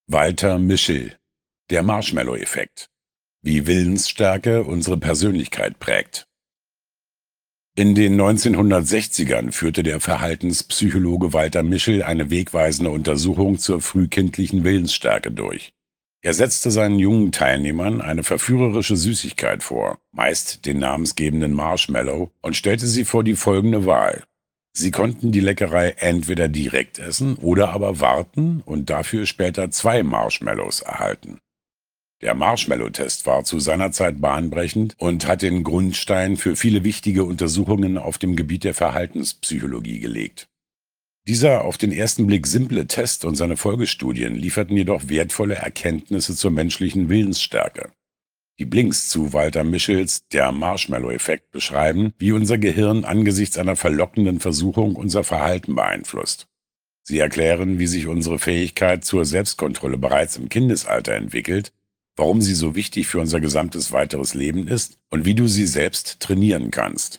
Walter Mischel, der Marshmallow-Effekt. Wie Willensstärke unsere Persönlichkeit prägt. In den 1960ern führte der Verhaltenspsychologe Walter Mischel eine wegweisende Untersuchung zur frühkindlichen Willensstärke durch. Er setzte seinen jungen Teilnehmern eine verführerische Süßigkeit vor, meist den namensgebenden Marshmallow, und stellte sie vor die folgende Wahl. Sie konnten die Leckerei entweder direkt essen oder aber warten und dafür später 2 Marshmallows erhalten. Der Marshmallow-Test war zu seiner Zeit bahnbrechend und hat den Grundstein für viele wichtige Untersuchungen auf dem Gebiet der Verhaltenspsychologie gelegt. Dieser auf den ersten Blick simple Test und seine Folgestudien lieferten jedoch wertvolle Erkenntnisse zur menschlichen Willensstärke. Die Blinks zu Walter Mischels Der Marshmallow-Effekt beschreiben, wie unser Gehirn angesichts einer verlockenden Versuchung unser Verhalten beeinflusst. Sie erklären, wie sich unsere Fähigkeit zur Selbstkontrolle bereits im Kindesalter entwickelt, warum sie so wichtig für unser gesamtes weiteres Leben ist und wie du sie selbst trainieren kannst.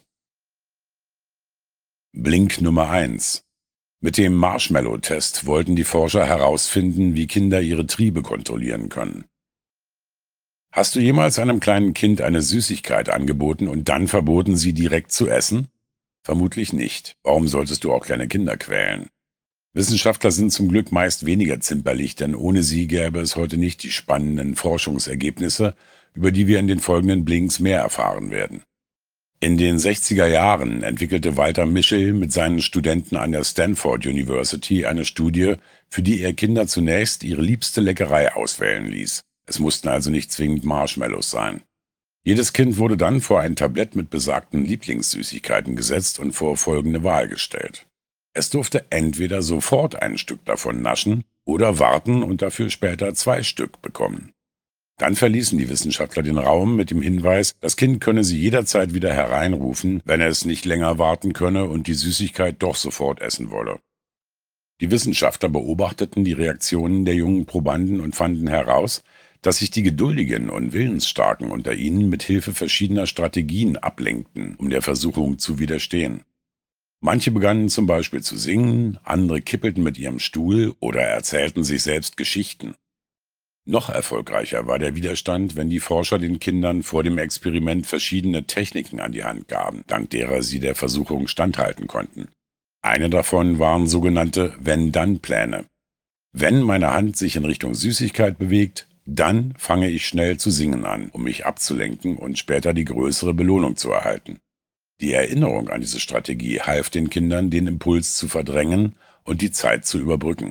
Blink Nummer 1. Mit dem Marshmallow-Test wollten die Forscher herausfinden, wie Kinder ihre Triebe kontrollieren können. Hast du jemals einem kleinen Kind eine Süßigkeit angeboten und dann verboten, sie direkt zu essen? Vermutlich nicht. Warum solltest du auch kleine Kinder quälen? Wissenschaftler sind zum Glück meist weniger zimperlich, denn ohne sie gäbe es heute nicht die spannenden Forschungsergebnisse, über die wir in den folgenden Blinks mehr erfahren werden. In den 60er Jahren entwickelte Walter Mischel mit seinen Studenten an der Stanford University eine Studie, für die er Kinder zunächst ihre liebste Leckerei auswählen ließ. Es mussten also nicht zwingend Marshmallows sein. Jedes Kind wurde dann vor ein Tablett mit besagten Lieblingssüßigkeiten gesetzt und vor folgende Wahl gestellt. Es durfte entweder sofort ein Stück davon naschen oder warten und dafür später 2 Stück bekommen. Dann verließen die Wissenschaftler den Raum mit dem Hinweis, das Kind könne sie jederzeit wieder hereinrufen, wenn es nicht länger warten könne und die Süßigkeit doch sofort essen wolle. Die Wissenschaftler beobachteten die Reaktionen der jungen Probanden und fanden heraus, dass sich die Geduldigen und Willensstarken unter ihnen mit Hilfe verschiedener Strategien ablenkten, um der Versuchung zu widerstehen. Manche begannen zum Beispiel zu singen, andere kippelten mit ihrem Stuhl oder erzählten sich selbst Geschichten. Noch erfolgreicher war der Widerstand, wenn die Forscher den Kindern vor dem Experiment verschiedene Techniken an die Hand gaben, dank derer sie der Versuchung standhalten konnten. Eine davon waren sogenannte Wenn-Dann-Pläne. Wenn meine Hand sich in Richtung Süßigkeit bewegt, dann fange ich schnell zu singen an, um mich abzulenken und später die größere Belohnung zu erhalten. Die Erinnerung an diese Strategie half den Kindern, den Impuls zu verdrängen und die Zeit zu überbrücken.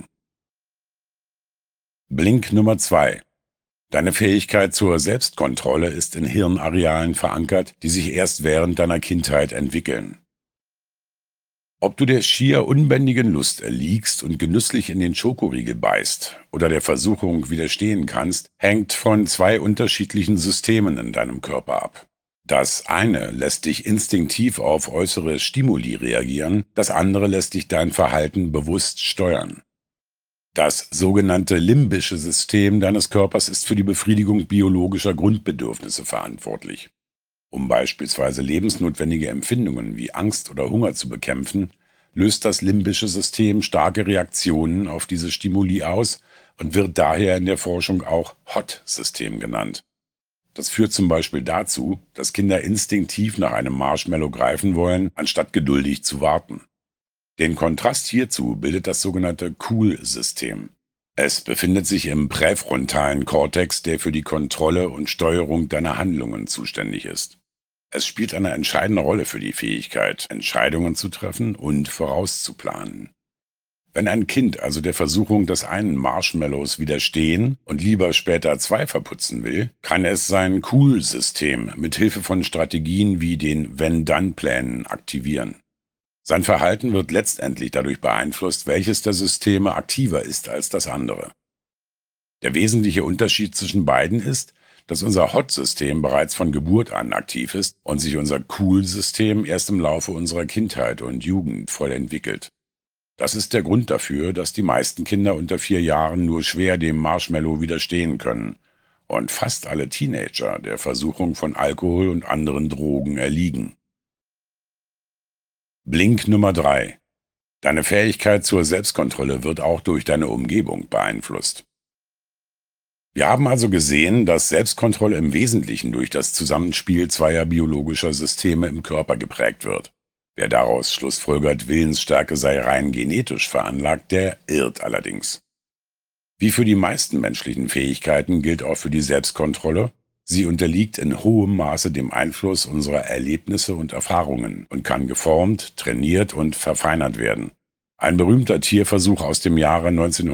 Blink Nummer 2. Deine Fähigkeit zur Selbstkontrolle ist in Hirnarealen verankert, die sich erst während deiner Kindheit entwickeln. Ob du der schier unbändigen Lust erliegst und genüsslich in den Schokoriegel beißt oder der Versuchung widerstehen kannst, hängt von 2 unterschiedlichen Systemen in deinem Körper ab. Das eine lässt dich instinktiv auf äußere Stimuli reagieren, das andere lässt dich dein Verhalten bewusst steuern. Das sogenannte limbische System deines Körpers ist für die Befriedigung biologischer Grundbedürfnisse verantwortlich. Um beispielsweise lebensnotwendige Empfindungen wie Angst oder Hunger zu bekämpfen, löst das limbische System starke Reaktionen auf diese Stimuli aus und wird daher in der Forschung auch HOT-System genannt. Das führt zum Beispiel dazu, dass Kinder instinktiv nach einem Marshmallow greifen wollen, anstatt geduldig zu warten. Den Kontrast hierzu bildet das sogenannte Cool-System. Es befindet sich im präfrontalen Kortex, der für die Kontrolle und Steuerung deiner Handlungen zuständig ist. Es spielt eine entscheidende Rolle für die Fähigkeit, Entscheidungen zu treffen und vorauszuplanen. Wenn ein Kind also der Versuchung des einen Marshmallows widerstehen und lieber später 2 verputzen will, kann es sein Cool-System mit Hilfe von Strategien wie den Wenn-Dann-Plänen aktivieren. Sein Verhalten wird letztendlich dadurch beeinflusst, welches der Systeme aktiver ist als das andere. Der wesentliche Unterschied zwischen beiden ist, dass unser Hot-System bereits von Geburt an aktiv ist und sich unser Cool-System erst im Laufe unserer Kindheit und Jugend voll entwickelt. Das ist der Grund dafür, dass die meisten Kinder unter 4 Jahren nur schwer dem Marshmallow widerstehen können und fast alle Teenager der Versuchung von Alkohol und anderen Drogen erliegen. Blink Nummer 3. Deine Fähigkeit zur Selbstkontrolle wird auch durch deine Umgebung beeinflusst. Wir haben also gesehen, dass Selbstkontrolle im Wesentlichen durch das Zusammenspiel zweier biologischer Systeme im Körper geprägt wird. Wer daraus schlussfolgert, Willensstärke sei rein genetisch veranlagt, der irrt allerdings. Wie für die meisten menschlichen Fähigkeiten gilt auch für die Selbstkontrolle: Sie unterliegt in hohem Maße dem Einfluss unserer Erlebnisse und Erfahrungen und kann geformt, trainiert und verfeinert werden. Ein berühmter Tierversuch aus dem Jahre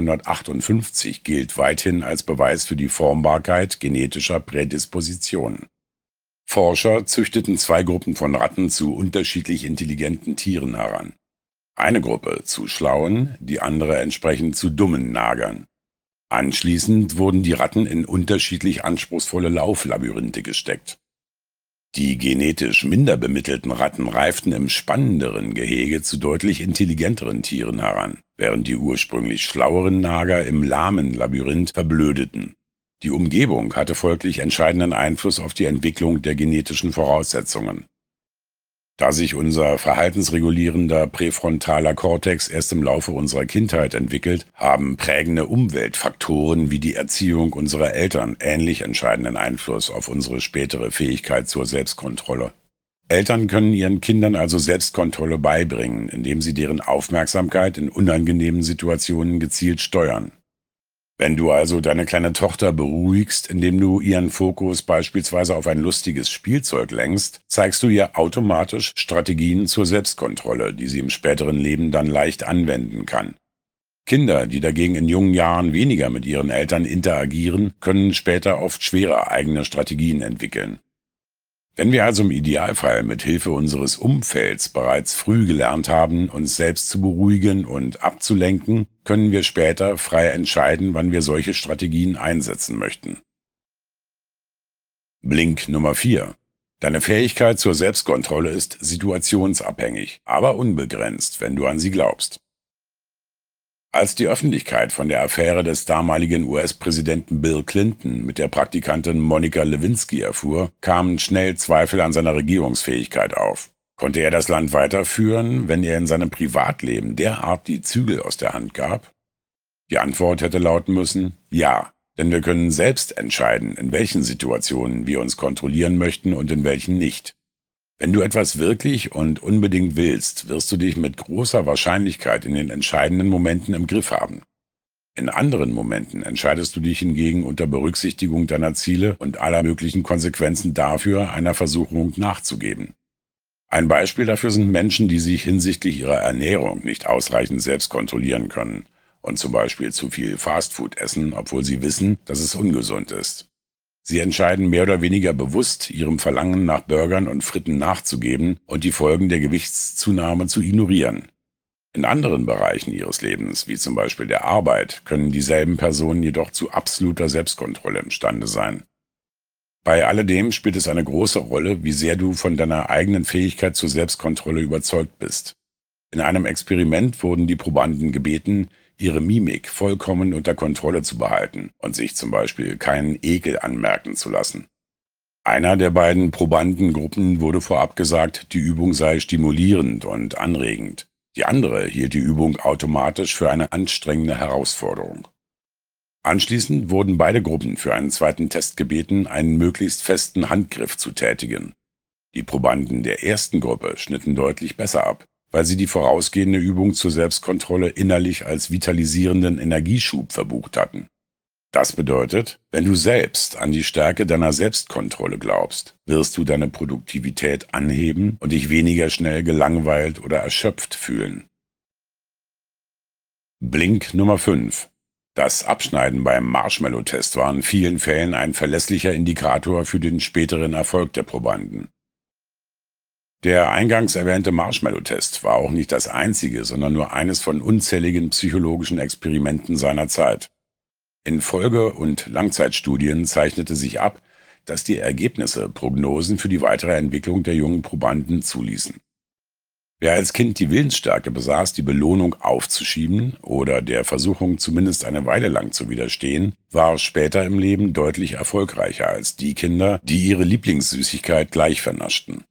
1958 gilt weithin als Beweis für die Formbarkeit genetischer Prädispositionen. Forscher züchteten zwei Gruppen von Ratten zu unterschiedlich intelligenten Tieren heran. Eine Gruppe zu schlauen, die andere entsprechend zu dummen Nagern. Anschließend wurden die Ratten in unterschiedlich anspruchsvolle Lauflabyrinthe gesteckt. Die genetisch minder bemittelten Ratten reiften im spannenderen Gehege zu deutlich intelligenteren Tieren heran, während die ursprünglich schlaueren Nager im lahmen Labyrinth verblödeten. Die Umgebung hatte folglich entscheidenden Einfluss auf die Entwicklung der genetischen Voraussetzungen. Da sich unser verhaltensregulierender präfrontaler Kortex erst im Laufe unserer Kindheit entwickelt, haben prägende Umweltfaktoren wie die Erziehung unserer Eltern ähnlich entscheidenden Einfluss auf unsere spätere Fähigkeit zur Selbstkontrolle. Eltern können ihren Kindern also Selbstkontrolle beibringen, indem sie deren Aufmerksamkeit in unangenehmen Situationen gezielt steuern. Wenn du also deine kleine Tochter beruhigst, indem du ihren Fokus beispielsweise auf ein lustiges Spielzeug lenkst, zeigst du ihr automatisch Strategien zur Selbstkontrolle, die sie im späteren Leben dann leicht anwenden kann. Kinder, die dagegen in jungen Jahren weniger mit ihren Eltern interagieren, können später oft schwere eigene Strategien entwickeln. Wenn wir also im Idealfall mit Hilfe unseres Umfelds bereits früh gelernt haben, uns selbst zu beruhigen und abzulenken, können wir später frei entscheiden, wann wir solche Strategien einsetzen möchten. Blink Nummer 4. Deine Fähigkeit zur Selbstkontrolle ist situationsabhängig, aber unbegrenzt, wenn du an sie glaubst. Als die Öffentlichkeit von der Affäre des damaligen US-Präsidenten Bill Clinton mit der Praktikantin Monica Lewinsky erfuhr, kamen schnell Zweifel an seiner Regierungsfähigkeit auf. Konnte er das Land weiterführen, wenn er in seinem Privatleben derart die Zügel aus der Hand gab? Die Antwort hätte lauten müssen: Ja, denn wir können selbst entscheiden, in welchen Situationen wir uns kontrollieren möchten und in welchen nicht. Wenn du etwas wirklich und unbedingt willst, wirst du dich mit großer Wahrscheinlichkeit in den entscheidenden Momenten im Griff haben. In anderen Momenten entscheidest du dich hingegen unter Berücksichtigung deiner Ziele und aller möglichen Konsequenzen dafür, einer Versuchung nachzugeben. Ein Beispiel dafür sind Menschen, die sich hinsichtlich ihrer Ernährung nicht ausreichend selbst kontrollieren können und zum Beispiel zu viel Fastfood essen, obwohl sie wissen, dass es ungesund ist. Sie entscheiden mehr oder weniger bewusst, ihrem Verlangen nach Burgern und Fritten nachzugeben und die Folgen der Gewichtszunahme zu ignorieren. In anderen Bereichen ihres Lebens, wie zum Beispiel der Arbeit, können dieselben Personen jedoch zu absoluter Selbstkontrolle imstande sein. Bei alledem spielt es eine große Rolle, wie sehr du von deiner eigenen Fähigkeit zur Selbstkontrolle überzeugt bist. In einem Experiment wurden die Probanden gebeten, ihre Mimik vollkommen unter Kontrolle zu behalten und sich zum Beispiel keinen Ekel anmerken zu lassen. Einer der beiden Probandengruppen wurde vorab gesagt, die Übung sei stimulierend und anregend. Die andere hielt die Übung automatisch für eine anstrengende Herausforderung. Anschließend wurden beide Gruppen für einen zweiten Test gebeten, einen möglichst festen Handgriff zu tätigen. Die Probanden der ersten Gruppe schnitten deutlich besser ab, weil sie die vorausgehende Übung zur Selbstkontrolle innerlich als vitalisierenden Energieschub verbucht hatten. Das bedeutet, wenn du selbst an die Stärke deiner Selbstkontrolle glaubst, wirst du deine Produktivität anheben und dich weniger schnell gelangweilt oder erschöpft fühlen. Blink Nummer 5. Das Abschneiden beim Marshmallow-Test war in vielen Fällen ein verlässlicher Indikator für den späteren Erfolg der Probanden. Der eingangs erwähnte Marshmallow-Test war auch nicht das einzige, sondern nur eines von unzähligen psychologischen Experimenten seiner Zeit. In Folge- und Langzeitstudien zeichnete sich ab, dass die Ergebnisse Prognosen für die weitere Entwicklung der jungen Probanden zuließen. Wer als Kind die Willensstärke besaß, die Belohnung aufzuschieben oder der Versuchung zumindest eine Weile lang zu widerstehen, war später im Leben deutlich erfolgreicher als die Kinder, die ihre Lieblingssüßigkeit gleich vernaschten.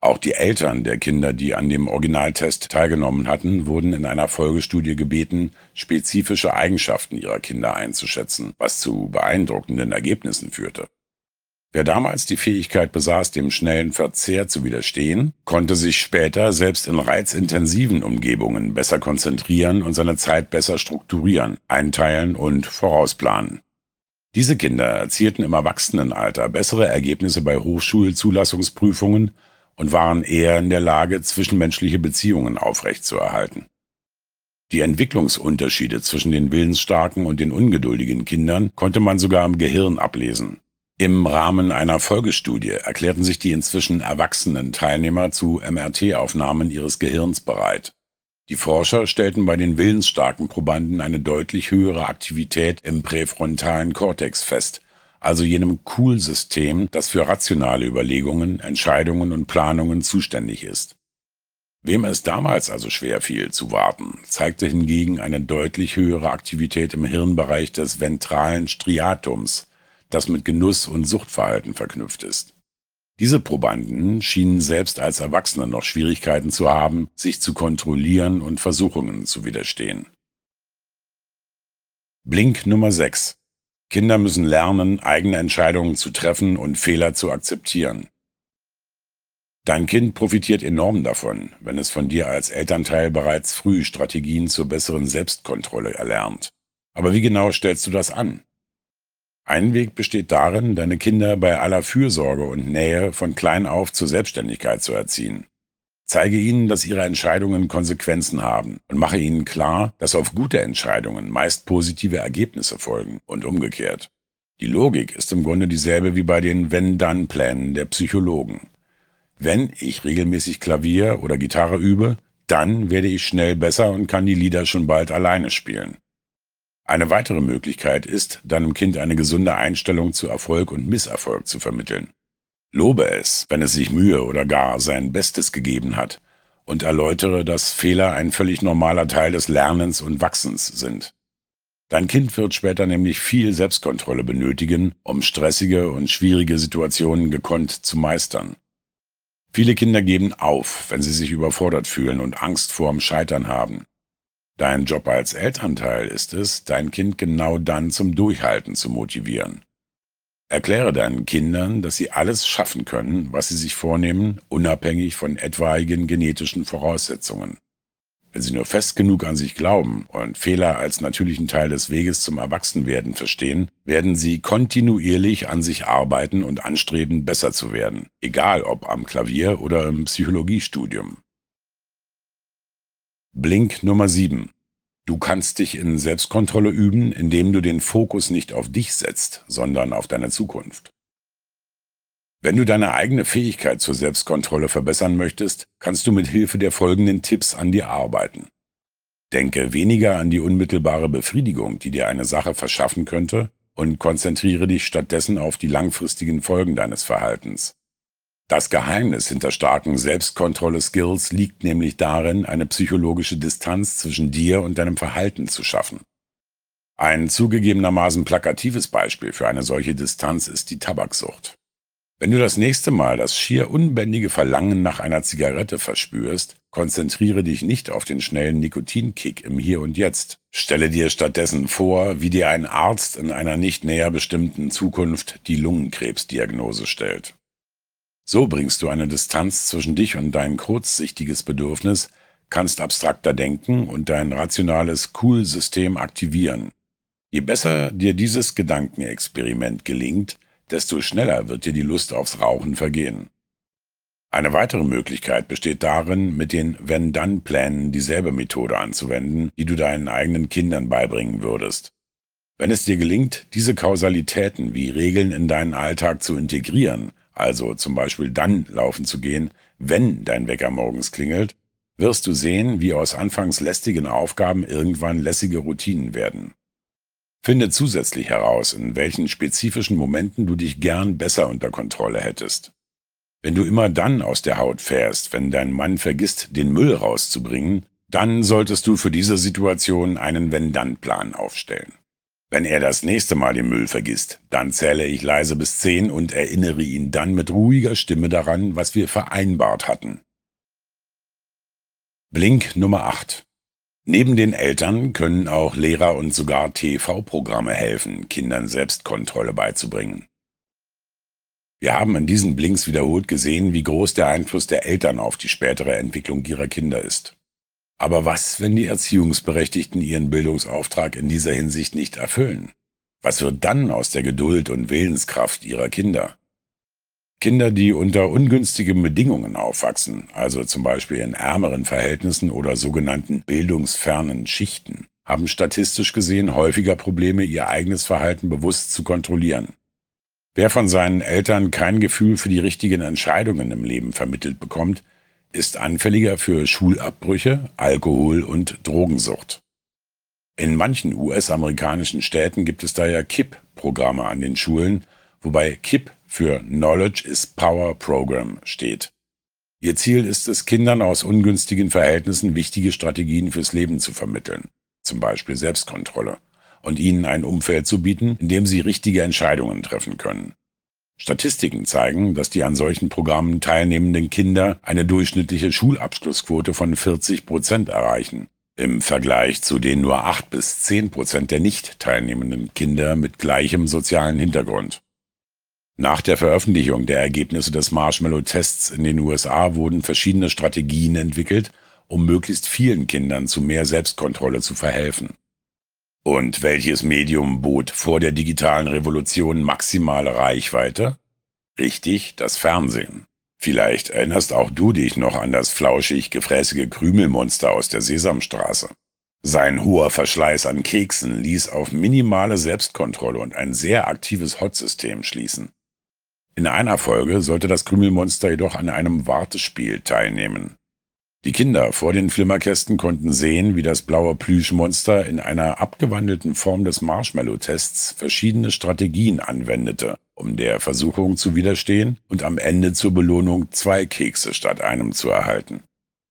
Auch die Eltern der Kinder, die an dem Originaltest teilgenommen hatten, wurden in einer Folgestudie gebeten, spezifische Eigenschaften ihrer Kinder einzuschätzen, was zu beeindruckenden Ergebnissen führte. Wer damals die Fähigkeit besaß, dem schnellen Verzehr zu widerstehen, konnte sich später selbst in reizintensiven Umgebungen besser konzentrieren und seine Zeit besser strukturieren, einteilen und vorausplanen. Diese Kinder erzielten im Erwachsenenalter bessere Ergebnisse bei Hochschulzulassungsprüfungen und waren eher in der Lage, zwischenmenschliche Beziehungen aufrechtzuerhalten. Die Entwicklungsunterschiede zwischen den willensstarken und den ungeduldigen Kindern konnte man sogar im Gehirn ablesen. Im Rahmen einer Folgestudie erklärten sich die inzwischen erwachsenen Teilnehmer zu MRT-Aufnahmen ihres Gehirns bereit. Die Forscher stellten bei den willensstarken Probanden eine deutlich höhere Aktivität im präfrontalen Kortex fest, also jenem Cool-System, das für rationale Überlegungen, Entscheidungen und Planungen zuständig ist. Wem es damals also schwer fiel zu warten, zeigte hingegen eine deutlich höhere Aktivität im Hirnbereich des ventralen Striatums, das mit Genuss und Suchtverhalten verknüpft ist. Diese Probanden schienen selbst als Erwachsene noch Schwierigkeiten zu haben, sich zu kontrollieren und Versuchungen zu widerstehen. Blink Nummer 6. Kinder müssen lernen, eigene Entscheidungen zu treffen und Fehler zu akzeptieren. Dein Kind profitiert enorm davon, wenn es von dir als Elternteil bereits früh Strategien zur besseren Selbstkontrolle erlernt. Aber wie genau stellst du das an? Ein Weg besteht darin, deine Kinder bei aller Fürsorge und Nähe von klein auf zur Selbstständigkeit zu erziehen. Zeige ihnen, dass ihre Entscheidungen Konsequenzen haben und mache ihnen klar, dass auf gute Entscheidungen meist positive Ergebnisse folgen und umgekehrt. Die Logik ist im Grunde dieselbe wie bei den Wenn-Dann-Plänen der Psychologen. Wenn ich regelmäßig Klavier oder Gitarre übe, dann werde ich schnell besser und kann die Lieder schon bald alleine spielen. Eine weitere Möglichkeit ist, deinem Kind eine gesunde Einstellung zu Erfolg und Misserfolg zu vermitteln. Lobe es, wenn es sich Mühe oder gar sein Bestes gegeben hat, und erläutere, dass Fehler ein völlig normaler Teil des Lernens und Wachsens sind. Dein Kind wird später nämlich viel Selbstkontrolle benötigen, um stressige und schwierige Situationen gekonnt zu meistern. Viele Kinder geben auf, wenn sie sich überfordert fühlen und Angst vorm Scheitern haben. Dein Job als Elternteil ist es, dein Kind genau dann zum Durchhalten zu motivieren. Erkläre deinen Kindern, dass sie alles schaffen können, was sie sich vornehmen, unabhängig von etwaigen genetischen Voraussetzungen. Wenn sie nur fest genug an sich glauben und Fehler als natürlichen Teil des Weges zum Erwachsenwerden verstehen, werden sie kontinuierlich an sich arbeiten und anstreben, besser zu werden, egal ob am Klavier oder im Psychologiestudium. Blink Nummer 7. Du kannst dich in Selbstkontrolle üben, indem du den Fokus nicht auf dich setzt, sondern auf deine Zukunft. Wenn du deine eigene Fähigkeit zur Selbstkontrolle verbessern möchtest, kannst du mit Hilfe der folgenden Tipps an dir arbeiten. Denke weniger an die unmittelbare Befriedigung, die dir eine Sache verschaffen könnte, und konzentriere dich stattdessen auf die langfristigen Folgen deines Verhaltens. Das Geheimnis hinter starken Selbstkontrolle-Skills liegt nämlich darin, eine psychologische Distanz zwischen dir und deinem Verhalten zu schaffen. Ein zugegebenermaßen plakatives Beispiel für eine solche Distanz ist die Tabaksucht. Wenn du das nächste Mal das schier unbändige Verlangen nach einer Zigarette verspürst, konzentriere dich nicht auf den schnellen Nikotinkick im Hier und Jetzt. Stelle dir stattdessen vor, wie dir ein Arzt in einer nicht näher bestimmten Zukunft die Lungenkrebsdiagnose stellt. So bringst du eine Distanz zwischen dich und dein kurzsichtiges Bedürfnis, kannst abstrakter denken und dein rationales Cool-System aktivieren. Je besser dir dieses Gedankenexperiment gelingt, desto schneller wird dir die Lust aufs Rauchen vergehen. Eine weitere Möglichkeit besteht darin, mit den Wenn-Dann-Plänen dieselbe Methode anzuwenden, die du deinen eigenen Kindern beibringen würdest. Wenn es dir gelingt, diese Kausalitäten wie Regeln in deinen Alltag zu integrieren, also zum Beispiel dann laufen zu gehen, wenn dein Wecker morgens klingelt, wirst du sehen, wie aus anfangs lästigen Aufgaben irgendwann lässige Routinen werden. Finde zusätzlich heraus, in welchen spezifischen Momenten du dich gern besser unter Kontrolle hättest. Wenn du immer dann aus der Haut fährst, wenn dein Mann vergisst, den Müll rauszubringen, dann solltest du für diese Situation einen Wenn-Dann-Plan aufstellen. Wenn er das nächste Mal den Müll vergisst, dann zähle ich leise bis 10 und erinnere ihn dann mit ruhiger Stimme daran, was wir vereinbart hatten. Blink Nummer 8. Neben den Eltern können auch Lehrer und sogar TV-Programme helfen, Kindern Selbstkontrolle beizubringen. Wir haben in diesen Blinks wiederholt gesehen, wie groß der Einfluss der Eltern auf die spätere Entwicklung ihrer Kinder ist. Aber was, wenn die Erziehungsberechtigten ihren Bildungsauftrag in dieser Hinsicht nicht erfüllen? Was wird dann aus der Geduld und Willenskraft ihrer Kinder? Kinder, die unter ungünstigen Bedingungen aufwachsen, also zum Beispiel in ärmeren Verhältnissen oder sogenannten bildungsfernen Schichten, haben statistisch gesehen häufiger Probleme, ihr eigenes Verhalten bewusst zu kontrollieren. Wer von seinen Eltern kein Gefühl für die richtigen Entscheidungen im Leben vermittelt bekommt, ist anfälliger für Schulabbrüche, Alkohol- und Drogensucht. In manchen US-amerikanischen Städten gibt es daher KIPP-Programme an den Schulen, wobei KIPP für Knowledge is Power Program steht. Ihr Ziel ist es, Kindern aus ungünstigen Verhältnissen wichtige Strategien fürs Leben zu vermitteln, zum Beispiel Selbstkontrolle, und ihnen ein Umfeld zu bieten, in dem sie richtige Entscheidungen treffen können. Statistiken zeigen, dass die an solchen Programmen teilnehmenden Kinder eine durchschnittliche Schulabschlussquote von 40% erreichen, im Vergleich zu den nur 8-10% der nicht teilnehmenden Kinder mit gleichem sozialen Hintergrund. Nach der Veröffentlichung der Ergebnisse des Marshmallow-Tests in den USA wurden verschiedene Strategien entwickelt, um möglichst vielen Kindern zu mehr Selbstkontrolle zu verhelfen. Und welches Medium bot vor der digitalen Revolution maximale Reichweite? Richtig, das Fernsehen. Vielleicht erinnerst auch du dich noch an das flauschig gefräßige Krümelmonster aus der Sesamstraße. Sein hoher Verschleiß an Keksen ließ auf minimale Selbstkontrolle und ein sehr aktives Hot-System schließen. In einer Folge sollte das Krümelmonster jedoch an einem Wartespiel teilnehmen. Die Kinder vor den Flimmerkästen konnten sehen, wie das blaue Plüschmonster in einer abgewandelten Form des Marshmallow-Tests verschiedene Strategien anwendete, um der Versuchung zu widerstehen und am Ende zur Belohnung 2 Kekse statt einem zu erhalten.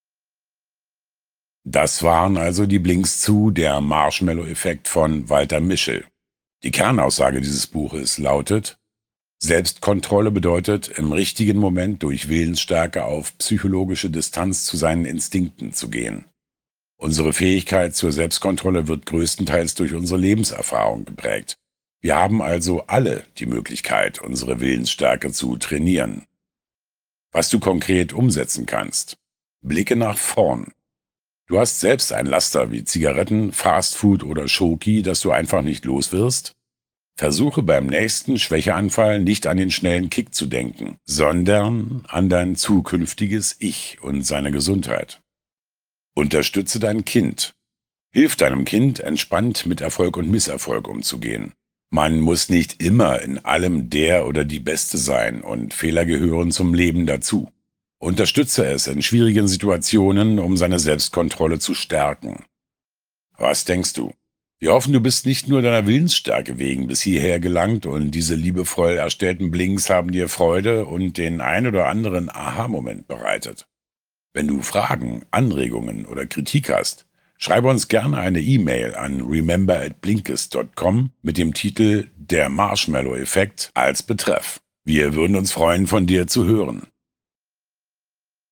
Das waren also die Blinks zu Der Marshmallow-Effekt von Walter Mischel. Die Kernaussage dieses Buches lautet: Selbstkontrolle bedeutet, im richtigen Moment durch Willensstärke auf psychologische Distanz zu seinen Instinkten zu gehen. Unsere Fähigkeit zur Selbstkontrolle wird größtenteils durch unsere Lebenserfahrung geprägt. Wir haben also alle die Möglichkeit, unsere Willensstärke zu trainieren. Was du konkret umsetzen kannst: Blicke nach vorn. Du hast selbst ein Laster wie Zigaretten, Fastfood oder Schoki, das du einfach nicht los wirst. Versuche beim nächsten Schwächeanfall nicht an den schnellen Kick zu denken, sondern an dein zukünftiges Ich und seine Gesundheit. Unterstütze dein Kind. Hilf deinem Kind, entspannt mit Erfolg und Misserfolg umzugehen. Man muss nicht immer in allem der oder die Beste sein und Fehler gehören zum Leben dazu. Unterstütze es in schwierigen Situationen, um seine Selbstkontrolle zu stärken. Was denkst du? Wir hoffen, du bist nicht nur deiner Willensstärke wegen bis hierher gelangt und diese liebevoll erstellten Blinks haben dir Freude und den ein oder anderen Aha-Moment bereitet. Wenn du Fragen, Anregungen oder Kritik hast, schreibe uns gerne eine E-Mail an remember@blinkist.com mit dem Titel Der Marshmallow-Effekt als Betreff. Wir würden uns freuen, von dir zu hören.